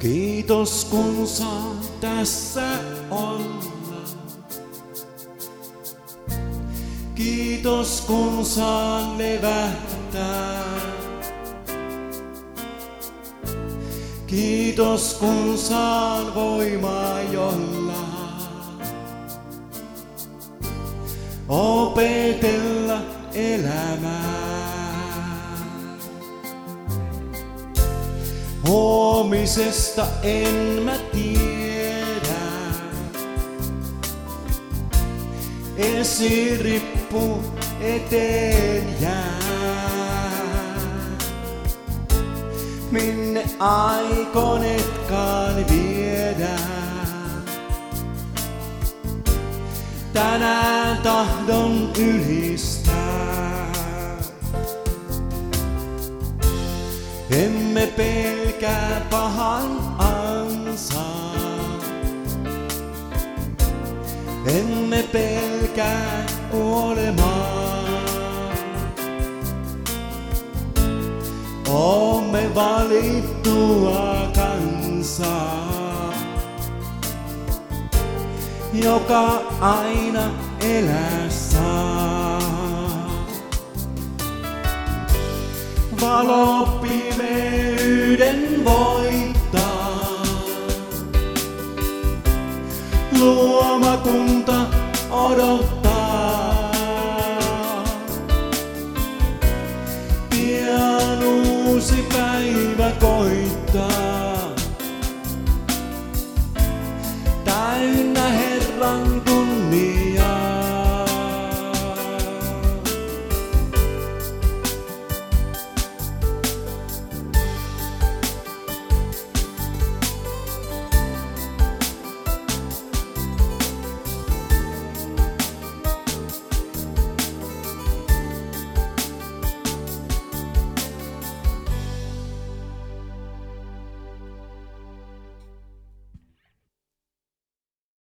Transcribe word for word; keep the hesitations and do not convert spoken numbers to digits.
Kiitos kun saan tässä olla. Kiitos kun saan levähtää. Kiitos kun saan voimaa jolla opetella elämää. Huomisesta en mä tiedä, esirippu eteen jää. Minne aikonetkaan viedä, tänään tahdon ylistää. Emme pelkää pahan ansaa, emme pelkää kuolemaa. Oomme valittua kansaa, joka aina elää saa. Valo pimeyden voi